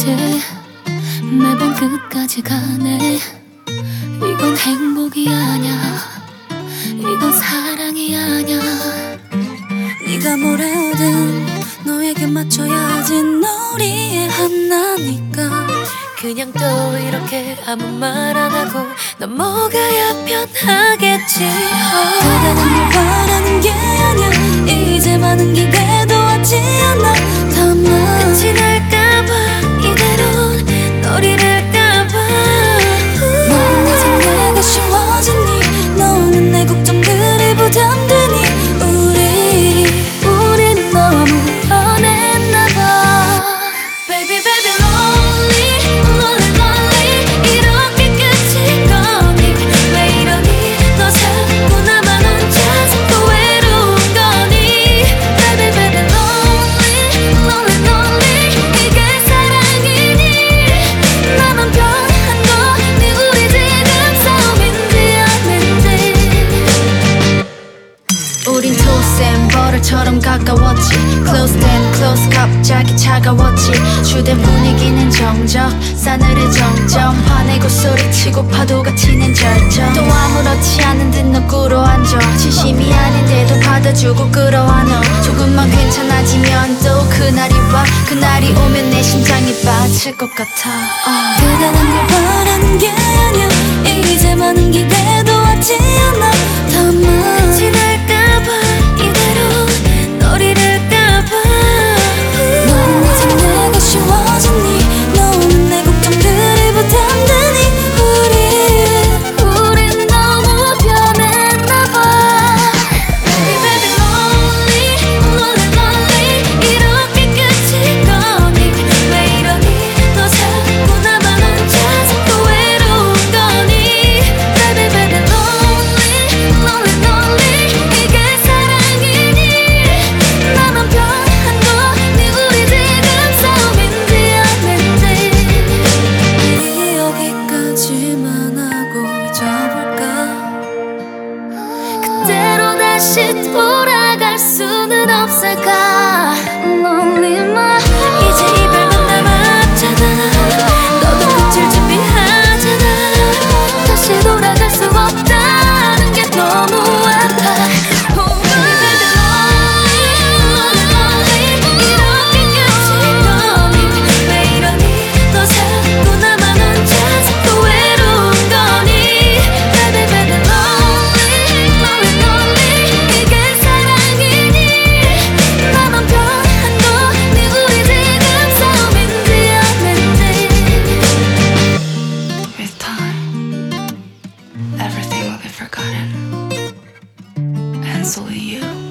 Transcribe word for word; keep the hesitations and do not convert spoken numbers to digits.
이제 매번 끝까지 가네. 이건 행복이 아냐, 이건 사랑이 아냐. 네가 뭘 하든 너에게 맞춰야지. 놀이의 하나니까 그냥 또 이렇게 아무 말 안 하고 넘어가야 편하겠지. 대단한 걸 바라는 게 아니야. 이제 많은 기대도 하지 않아. 다만 끝이 날까봐 이대로 널 잃을까봐. 넌 이제 내가 쉬워지니. 너는 내 걱정들이 부담되니. 우리 우린 너무 변했나봐. Baby baby lonely lonely lonely. 이렇게 끝인 거니? 왜 이러니? 너 자꾸 나만 혼자서 또 외로운 거니? Baby baby lonely lonely lonely. 이게 사랑이니? 나만 변한 거니? 우리 지금 싸움인지 아닌지. 우린 토센 버릇처럼 가까웠지. Close then close 갑자기 차가웠지. 주된 분위기는 정적 싸늘해 점점. 화내고 소리치고 파도가 치는 절정. 또 아무렇지 않은 듯 너 꿇어앉아. 진심이 아닌데도 받아주고 끌어와 너. 조금만 괜찮아지면 또 그날이 와. 그날이 오면 내 심장이 빠질 것 같아. uh. 대단한 걸 바라는 게 아니야. 이제 많은 기대도 하지 않아. 다만 끝이 날까봐 이대로 널 잃을까봐. 넌 이제 내가 쉬워지니. 너는 내 걱정들이 부담되니. 우리 우린 너무 변했나봐. Baby baby lonely lonely lonely. 이렇게 끝인 거니? 왜 이러니? 너 자꾸 나만 혼자서 또 외로운 거니? Baby baby lonely lonely lonely. 이게 사랑이니? 나만 변한 거니? 우리 지금 싸움인지 아닌지. 우리 여기까지만 하고 잊어볼까. 그대로 다시 돌아갈 수는 없을까. Lonely my heart. 이제 이별만 남았잖아. 너도 끝을 준비하잖아. 다시 돌아갈 수 없다는 게 너무 아파. Oh, baby, lonely, lonely. 이렇게 끝인 거니? 왜 이러니? 너 자꾸 나만 혼자서 또 외로운 거니? Baby, baby, lonely, lonely, lonely. 이게 사랑이니? 나만 변한 거니? 우리 지금 싸움인지 아닌지. With time, everything will be forgotten, and so will you.